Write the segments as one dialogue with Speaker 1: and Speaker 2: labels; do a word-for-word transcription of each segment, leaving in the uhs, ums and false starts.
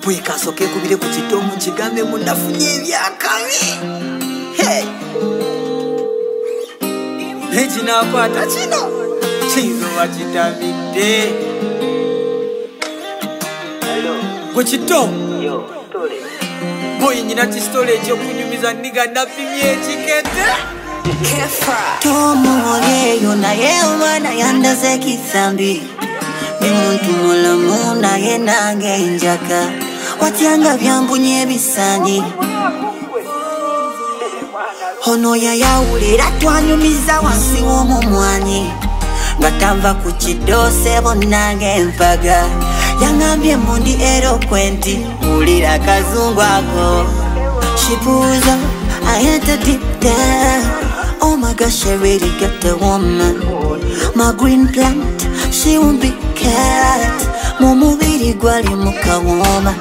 Speaker 1: Bwekasoke kubire ku kitomu kigambe munafunye ebyakabi. Hey. Ejina kwata kino. Chizo wachitabide.
Speaker 2: Hello.
Speaker 1: Ku kitomu.
Speaker 2: Yo, story.
Speaker 1: Boy nyina ti storage yo kunyumiza niga napimye chikete.
Speaker 3: Kefa Tomo yeyo na yewa na yandaze kithambi Ni muntu mulamu na yenange injaka Watyanga vyambu nyebisani Hono ya yaulira twanyumiza wansi w'omumwanyi Ngatava kuchidose bonange mpaga Yangambye mundi eloquenti Ulira kazungu ako Shipuza I had to deep down. Oh my gosh, I really got the woman. My green plant, she won't be cat. Momo viri gwali muka woman.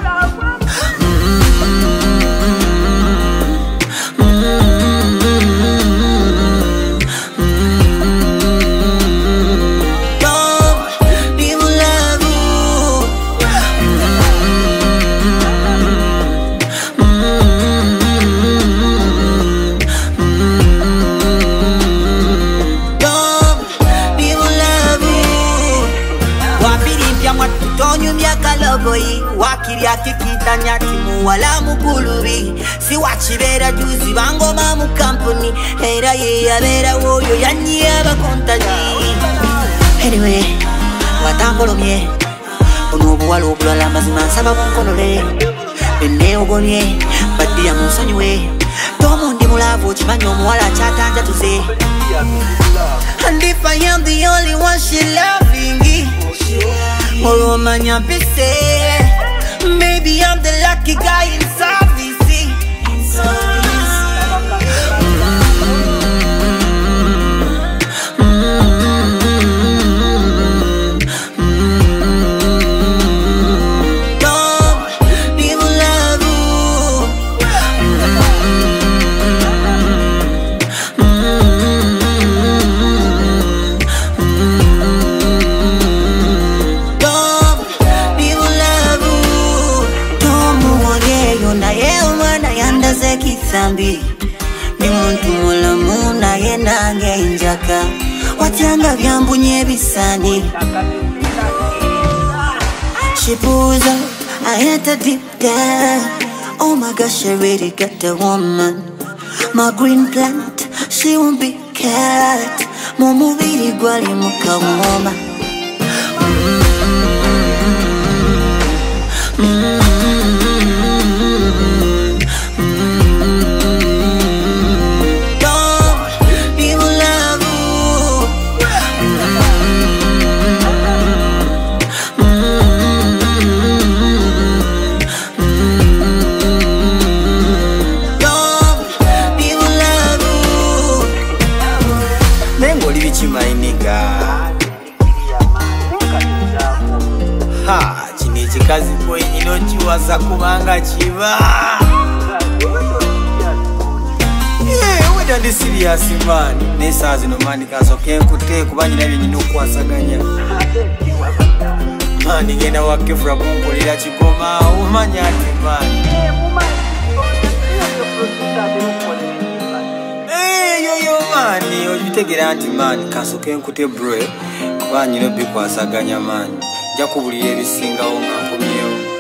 Speaker 3: Wakiri akikita nyati muwala mukulubi Si wachibera juzi bangoma mu company Era ye yabera woyo yanyi abakontaji Anyway, watangolomye Onubu wala obulala mazima nsaba bunkolole Benne ogomye, baddiya munsonyiwe Tomundi mulavu kimanyi omuwala kyatanja tuze And if I am the only one she loving Olomanya pise Maybe I'm the lucky guy in service. Don't people love you. Kithambi Ni muntu mulamu na yenange injaka Watyanga vyambu nyebisani Shipuza I had to deep down Oh my gosh, I really got the woman My green plant, she won't be cat Momo viri gwali muka woman
Speaker 1: Ha, chini chikazi boy nyino chiwaza kubanga chiva. Yeah, weda ndi serious man. Nesa zino mani kasoke nkute kubanyi na nyino kwasaganya. Mani gena wakefura kunkolera chikoma umanya ati man. Eh, yo yo mani, ojitegera anti man kasoke nkute bro. Kubanyi no bikwasaganya man. Jakubulira ebisingawo nga nkomyewo